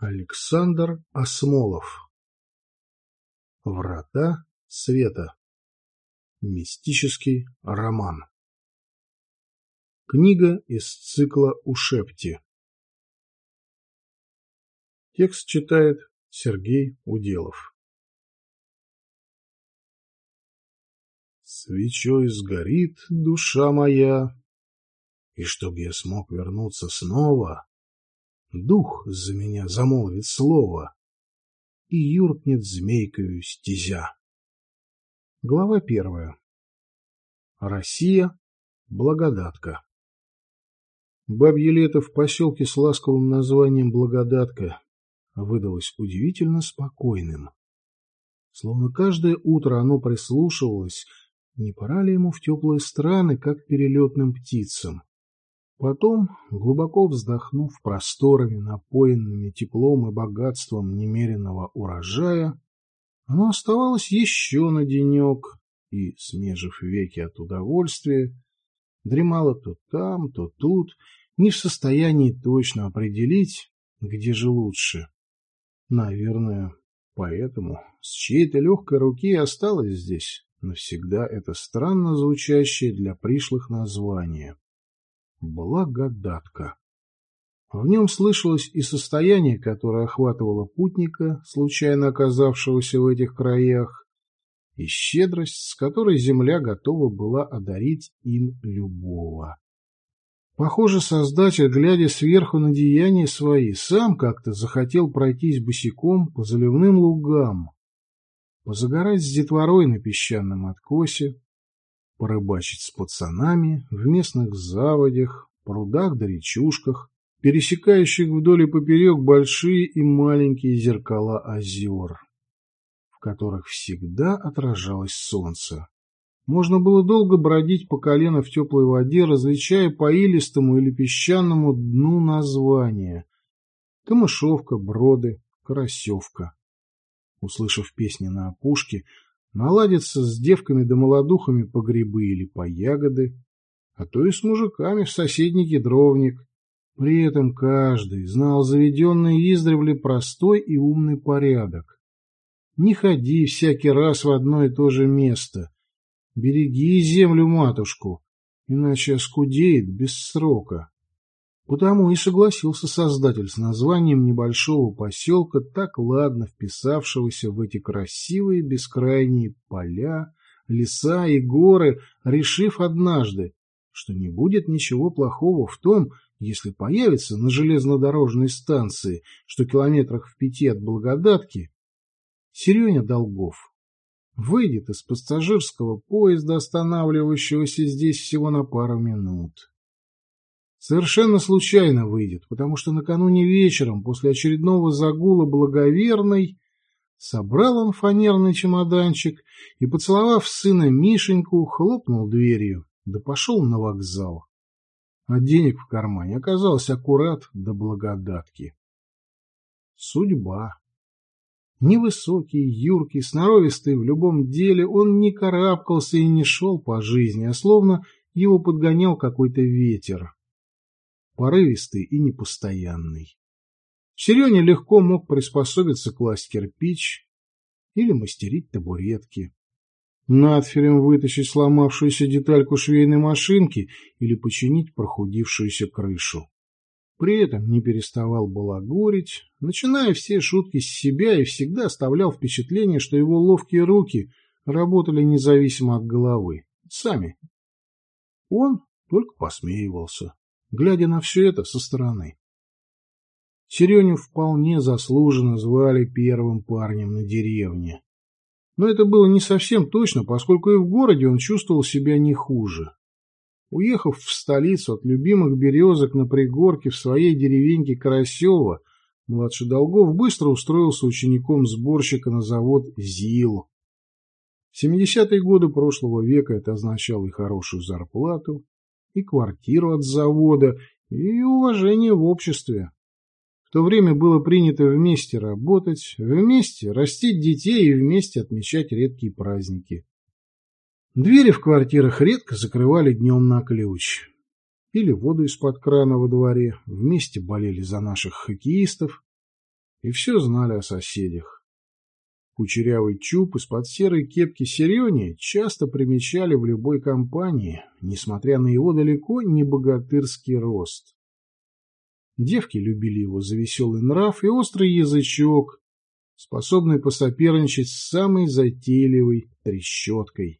Александр Осмолов. Врата света. Мистический роман. Книга из цикла «Ушепти». Текст читает Сергей Уделов. Свечой сгорит душа моя, и чтоб я смог вернуться снова, дух за меня замолвит слово, и юркнет змейкою стезя. Глава 1. Россия. Благодатка. Бабье лето в поселке с ласковым названием Благодатка выдалось удивительно спокойным. Словно каждое утро оно прислушивалось, не пора ли ему в теплые страны, как перелетным птицам. Потом, глубоко вздохнув просторами, напоенными теплом и богатством немеренного урожая, оно оставалось еще на денек и, смежив веки от удовольствия, дремало то там, то тут, не в состоянии точно определить, где же лучше. Наверное, поэтому с чьей-то легкой руки осталось здесь навсегда это странно звучащее для пришлых название. Благодатка. В нем слышалось и состояние, которое охватывало путника, случайно оказавшегося в этих краях, и щедрость, с которой земля готова была одарить им любого. Похоже, Создатель, глядя сверху на деяния свои, сам как-то захотел пройтись босиком по заливным лугам, позагорать с детворой на песчаном откосе, порыбачить с пацанами в местных заводях, прудах да речушках, пересекающих вдоль и поперек большие и маленькие зеркала озер, в которых всегда отражалось солнце. Можно было долго бродить по колено в теплой воде, различая по илистому или песчаному дну названия: камышовка, броды, карасевка. Услышав песни на опушке, наладиться с девками да молодухами по грибы или по ягоды, а то и с мужиками в соседний кедровник. При этом каждый знал заведенный издревле простой и умный порядок. Не ходи всякий раз в одно и то же место. Береги землю-матушку, иначе оскудеет без срока. Потому и согласился Создатель с названием небольшого поселка, так ладно вписавшегося в эти красивые бескрайние поля, леса и горы, решив однажды, что не будет ничего плохого в том, если появится на железнодорожной станции, что километрах в 5 от Благодатки, Сереня Долгов. Выйдет из пассажирского поезда, останавливающегося здесь всего на пару минут. Совершенно случайно выйдет, потому что накануне вечером, после очередного загула благоверной, собрал он фанерный чемоданчик и, поцеловав сына Мишеньку, хлопнул дверью, да пошел на вокзал. А денег в кармане оказалось аккурат до Благодатки. Судьба. Невысокий, юркий, сноровистый в любом деле, он не карабкался и не шел по жизни, а словно его подгонял какой-то ветер. Порывистый и непостоянный. Сереня легко мог приспособиться класть кирпич или мастерить табуретки, надфилем вытащить сломавшуюся детальку швейной машинки или починить прохудившуюся крышу. При этом не переставал балагурить, начиная все шутки с себя, и всегда оставлял впечатление, что его ловкие руки работали независимо от головы, сами. Он только посмеивался, глядя на все это со стороны. Сереню вполне заслуженно звали первым парнем на деревне. Но это было не совсем точно, поскольку и в городе он чувствовал себя не хуже. Уехав в столицу от любимых березок на пригорке в своей деревеньке Карасева, младший Долгов быстро устроился учеником сборщика на завод ЗИЛ. В 70-е годы прошлого века это означало и хорошую зарплату, и квартиру от завода, и уважение в обществе. В то время было принято вместе работать, вместе растить детей и вместе отмечать редкие праздники. Двери в квартирах редко закрывали днем на ключ. Пили воду из-под крана во дворе, вместе болели за наших хоккеистов, и все знали о соседях. Кучерявый чуб из-под серой кепки Серени часто примечали в любой компании, несмотря на его далеко не богатырский рост. Девки любили его за веселый нрав и острый язычок, способный посоперничать с самой затейливой трещоткой.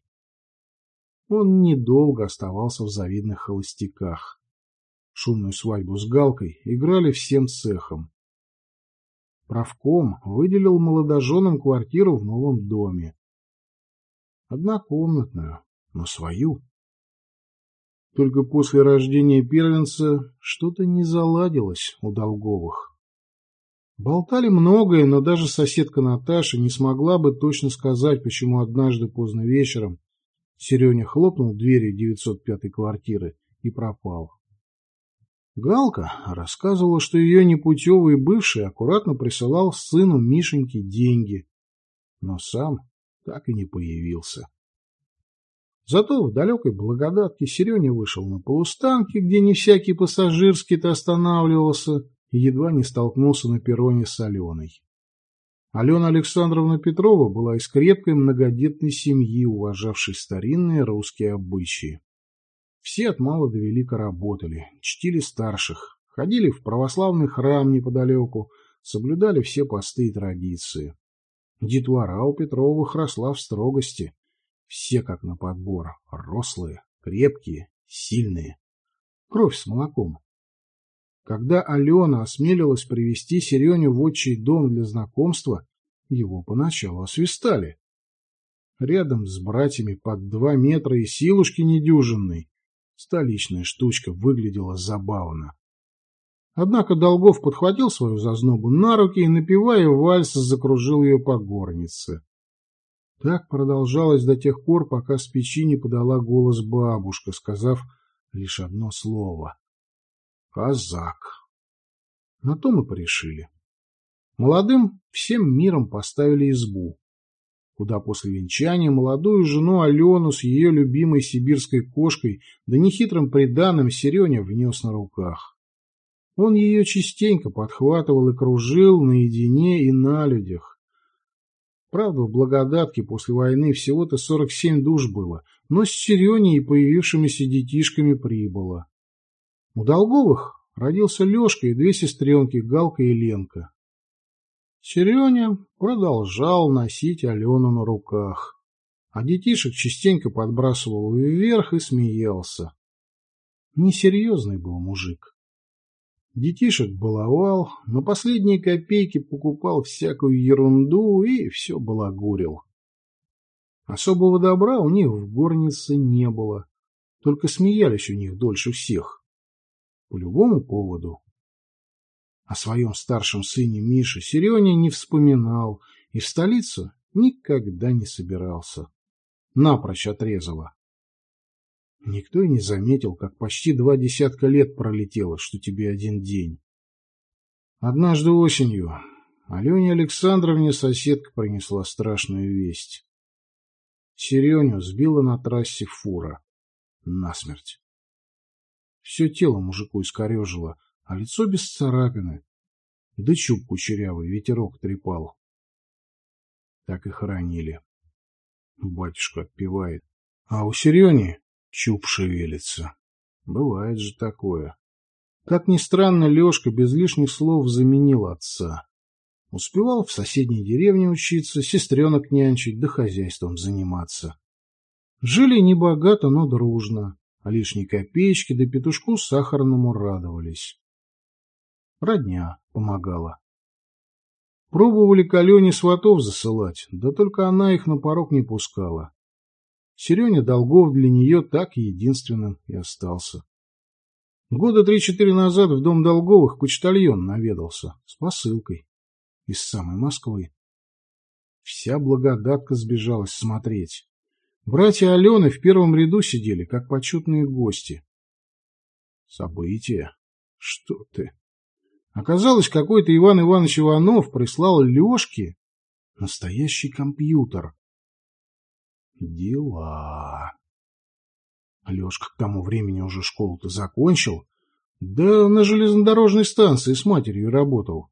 Он недолго оставался в завидных холостяках. Шумную свадьбу с Галкой играли всем цехом. Правком выделил молодоженам квартиру в новом доме. Однокомнатную, но свою. Только после рождения первенца что-то не заладилось у Долговых. Болтали многое, но даже соседка Наташа не смогла бы точно сказать, почему однажды поздно вечером Сереня хлопнул дверью 905-й квартиры и пропал. Галка рассказывала, что ее непутевый бывший аккуратно присылал сыну Мишеньке деньги, но сам так и не появился. Зато в далекой Благодатке Сереня вышел на полустанке, где не всякий пассажирский-то останавливался, и едва не столкнулся на перроне с Аленой. Алена Александровна Петрова была из крепкой многодетной семьи, уважавшей старинные русские обычаи. Все от мала до велика работали, чтили старших, ходили в православный храм неподалеку, соблюдали все посты и традиции. Детвора у Петровых росла в строгости. Все как на подбор, рослые, крепкие, сильные. Кровь с молоком. Когда Алена осмелилась привести Сереню в отчий дом для знакомства, его поначалу освистали. Рядом с братьями под 2 метра и силушки недюжинной столичная штучка выглядела забавно. Однако Долгов подхватил свою зазнобу на руки и, напевая вальс, закружил ее по горнице. Так продолжалось до тех пор, пока с печи не подала голос бабушка, сказав лишь одно слово — «Казак». На то мы порешили. Молодым всем миром поставили избу, куда после венчания молодую жену Алену с ее любимой сибирской кошкой да нехитрым приданым Сереня внес на руках. Он ее частенько подхватывал и кружил наедине и на людях. Правда, в Благодатке после войны всего-то 47 душ было, но с Сереней и появившимися детишками прибыло. У Долговых родился Лешка и 2 сестренки, Галка и Ленка. Сереня продолжал носить Алену на руках, а детишек частенько подбрасывал вверх и смеялся. Несерьезный был мужик. Детишек баловал, на последние копейки покупал всякую ерунду и все балагурил. Особого добра у них в горнице не было, только смеялись у них дольше всех. По любому поводу. О своем старшем сыне Мише Сереня не вспоминал и в столицу никогда не собирался. Напрочь отрезало. Никто и не заметил, как почти 20 лет пролетело, что тебе один день. Однажды осенью Алене Александровне соседка принесла страшную весть. Сереню сбила на трассе фура. Насмерть. Все тело мужику искорежило, а лицо без царапины. Да чуб кучерявый ветерок трепал. Так и хоронили. Батюшка отпевает. А у Серени чуб шевелится. Бывает же такое. Как ни странно, Лешка без лишних слов заменил отца. Успевал в соседней деревне учиться, сестренок нянчить, да хозяйством заниматься. Жили небогато, но дружно, а лишней копеечки да петушку сахарному радовались. Родня помогала. Пробовали к Алене сватов засылать, да только она их на порог не пускала. Сереня Долгов для нее так единственным и остался. Года 3-4 назад в дом Долговых почтальон наведался с посылкой из самой Москвы. Вся Благодатка сбежалась смотреть. Братья Алены в первом ряду сидели, как почетные гости. Событие? Что ты? Оказалось, какой-то Иван Иванович Иванов прислал Лешке настоящий компьютер. Дела. Лешка к тому времени уже школу-то закончил, да на железнодорожной станции с матерью работал.